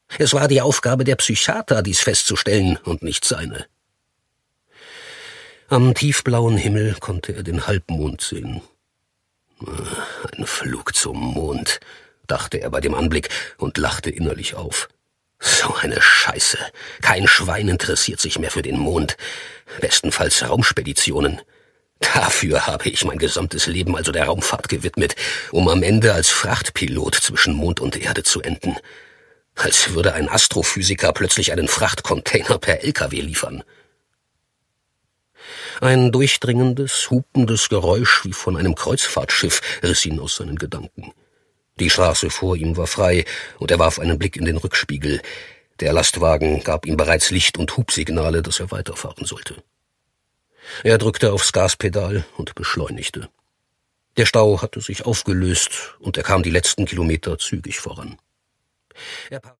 Es war die Aufgabe der Psychiater, dies festzustellen, und nicht seine. Am tiefblauen Himmel konnte er den Halbmond sehen. Ein Flug zum Mond, dachte er bei dem Anblick und lachte innerlich auf. So eine Scheiße. Kein Schwein interessiert sich mehr für den Mond. Bestenfalls Raumspeditionen. Dafür habe ich mein gesamtes Leben also der Raumfahrt gewidmet, um am Ende als Frachtpilot zwischen Mond und Erde zu enden. Als würde ein Astrophysiker plötzlich einen Frachtcontainer per LKW liefern. Ein durchdringendes, hupendes Geräusch wie von einem Kreuzfahrtschiff riss ihn aus seinen Gedanken. Die Straße vor ihm war frei, und er warf einen Blick in den Rückspiegel. Der Lastwagen gab ihm bereits Licht- und Hubsignale, dass er weiterfahren sollte. Er drückte aufs Gaspedal und beschleunigte. Der Stau hatte sich aufgelöst, und er kam die letzten Kilometer zügig voran.